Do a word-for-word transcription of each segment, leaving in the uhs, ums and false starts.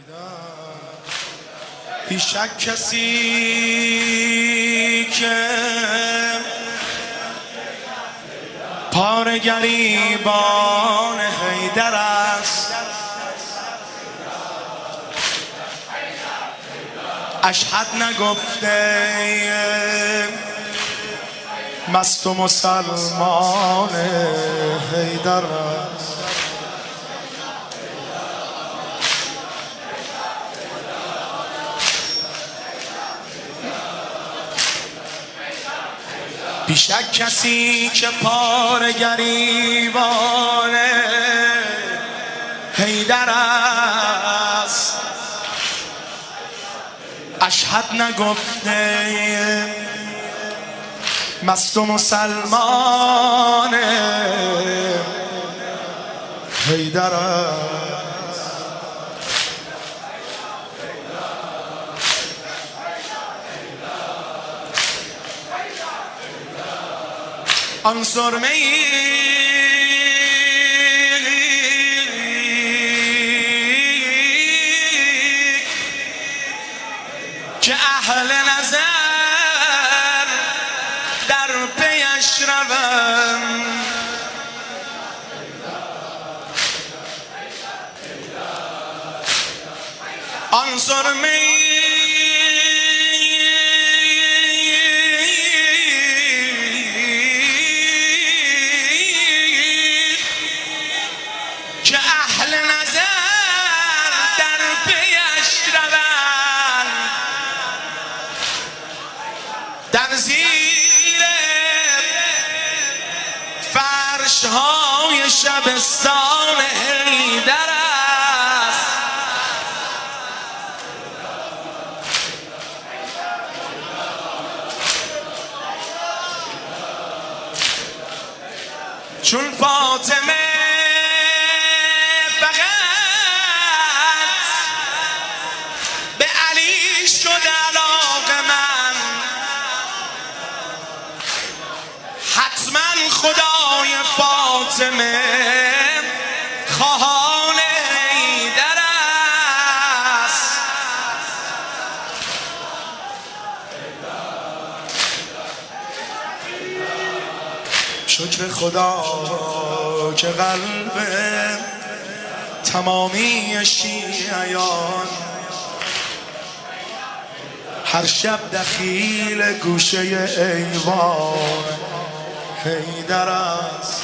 بیشک کسی که پار گریبان حیدر است، اشهد نگفته مست و مسلمان حیدر است. بیشک کسی که پار گریبان حیدر است، اشهد نگفته مست و مسلمان حیدر است. آن سرمه ای که اهل نظر در پیش روند، آن سرمه ای که اهل نظر در پیش روند، در زیر فرش‌های شبستان حیدر است. چون فاطمه به علی شد علاقه‌مند، حتما خدای فاطمه خواهان حیدر است. شکر خدا که قلب تمامی شیعیان هر شب دخیل گوشه ایوان حیدر است.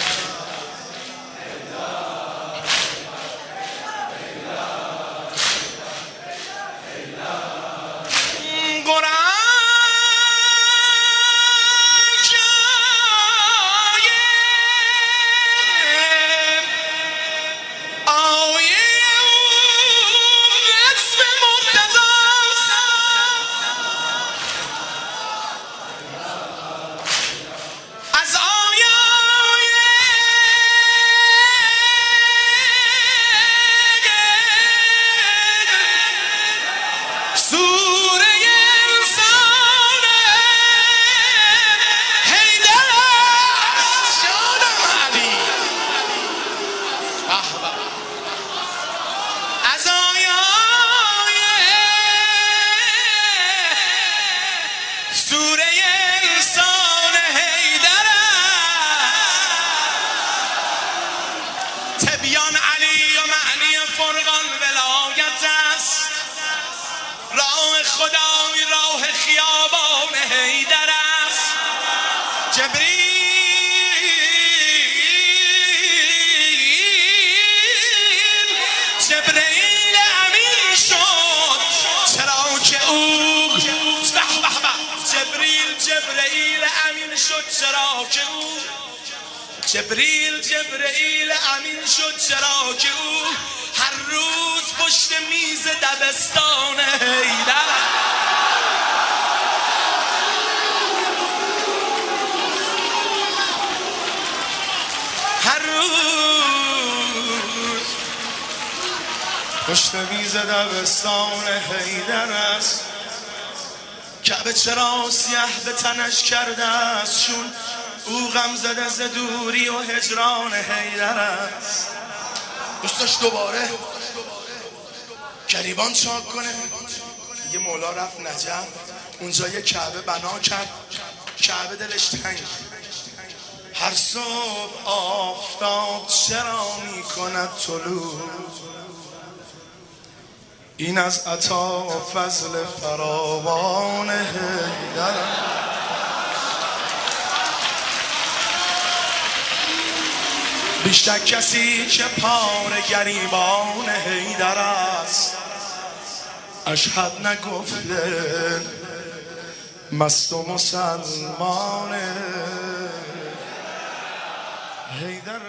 تبیان علی و معنی فرقان ولایت است، راه خدای راه خیابان حیدر است. جبریل جبریل امین شد چرا که او جبریل جبریل امین شد چرا که او جبریل جبرئیل امین شد چرا که او هر روز پشت میز دبستان حیدر، هر روز پشت میز دبستان حیدر است. کعبه چرا سیه به تنش کرده است، چون او غم زده ز دوری و هجران حیدر است. دوستاش دوباره گریبان چاک کنه. یه مولا رفت نجف، اونجا یه کعبه بنا کرد، کعبه دلش تنگ. هر صبح آفتاب چرا می کند طلوع، این از عطا و فضل فراوان حیدر. بیشتر کسی که پاره گریبان حیدر است، اشهد نگفته مست و مسلمان حیدر.